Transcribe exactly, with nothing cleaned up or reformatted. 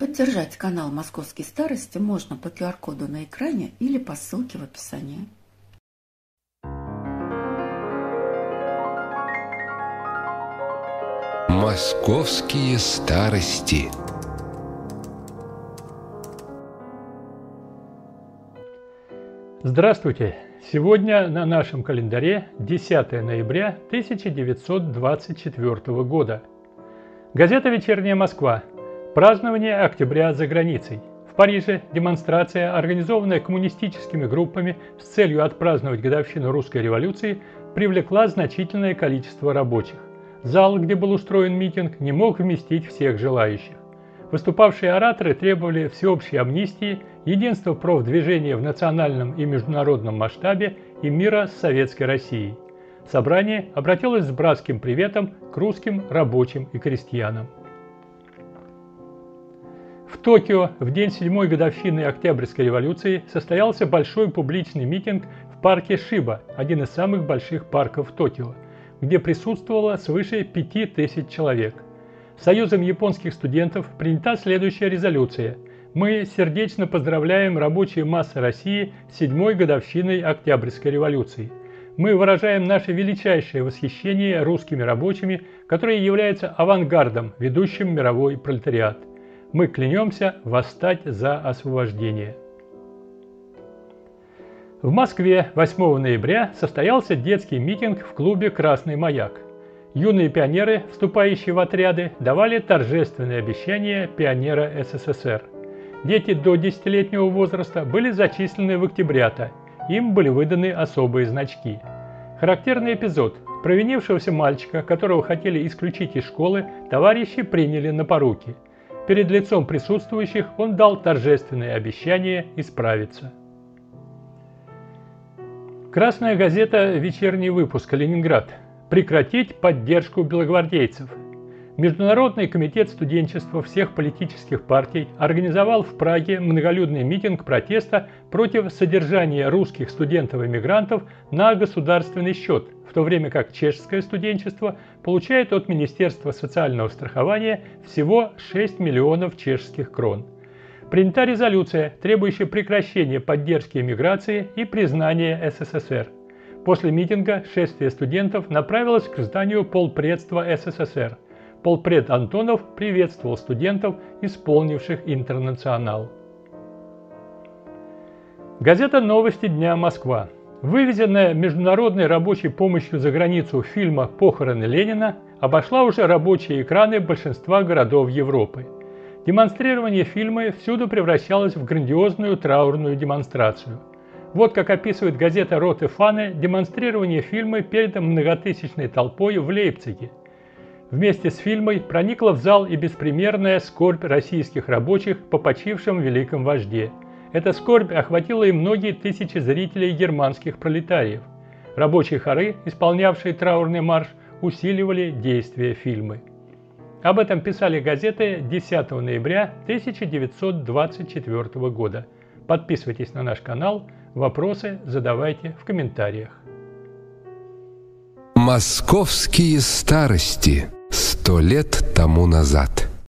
Поддержать канал «Московские старости» можно по ку ар коду на экране или по ссылке в описании. Московские старости. Здравствуйте! Сегодня на нашем календаре десятое ноября тысяча девятьсот двадцать четвёртого года. Газета «Вечерняя Москва». Празднование октября за границей. В Париже демонстрация, организованная коммунистическими группами с целью отпраздновать годовщину русской революции, привлекла значительное количество рабочих. Зал, где был устроен митинг, не мог вместить всех желающих. Выступавшие ораторы требовали всеобщей амнистии, единства профдвижения в национальном и международном масштабе и мира с Советской Россией. Собрание обратилось с братским приветом к русским рабочим и крестьянам. В Токио в день седьмой годовщины Октябрьской революции состоялся большой публичный митинг в парке Шиба, один из самых больших парков Токио, где присутствовало свыше пяти тысяч человек. Союзом японских студентов принята следующая резолюция. Мы сердечно поздравляем рабочие массы России с седьмой годовщиной Октябрьской революции. Мы выражаем наше величайшее восхищение русскими рабочими, которые являются авангардом, ведущим мировой пролетариат. Мы клянемся восстать за освобождение. В Москве восьмого ноября состоялся детский митинг в клубе «Красный маяк». Юные пионеры, вступающие в отряды, давали торжественные обещания пионера эс эс эс эр. Дети до десятилетнего возраста были зачислены в октябрята, им были выданы особые значки. Характерный эпизод. Провинившегося мальчика, которого хотели исключить из школы, товарищи приняли на поруки. Перед лицом присутствующих он дал торжественное обещание исправиться. Красная газета «Вечерний выпуск. Ленинград». Прекратить поддержку белогвардейцев. Международный комитет студенчества всех политических партий организовал в Праге многолюдный митинг протеста против содержания русских студентов-эмигрантов на государственный счет, в то время как чешское студенчество получает от Министерства социального страхования всего шесть миллионов чешских крон. Принята резолюция, требующая прекращения поддержки эмиграции и признания эс эс эс эр. После митинга шествие студентов направилось к зданию полпредства эс эс эс эр. Полпред Антонов приветствовал студентов, исполнивших интернационал. Газета «Новости дня. Москва». Вывезенная международной рабочей помощью за границу фильма «Похороны Ленина» обошла уже рабочие экраны большинства городов Европы. Демонстрирование фильма всюду превращалось в грандиозную траурную демонстрацию. Вот как описывает газета «Роте Фане» демонстрирование фильма перед многотысячной толпой в Лейпциге. Вместе с фильмом проникла в зал и беспримерная скорбь российских рабочих по почившем великом вожде. Эта скорбь охватила и многие тысячи зрителей германских пролетариев. Рабочие хоры, исполнявшие траурный марш, усиливали действие фильма. Об этом писали газеты десятого ноября тысяча девятьсот двадцать четвёртого года. Подписывайтесь на наш канал, вопросы задавайте в комментариях. Московские старости. Сто лет тому назад.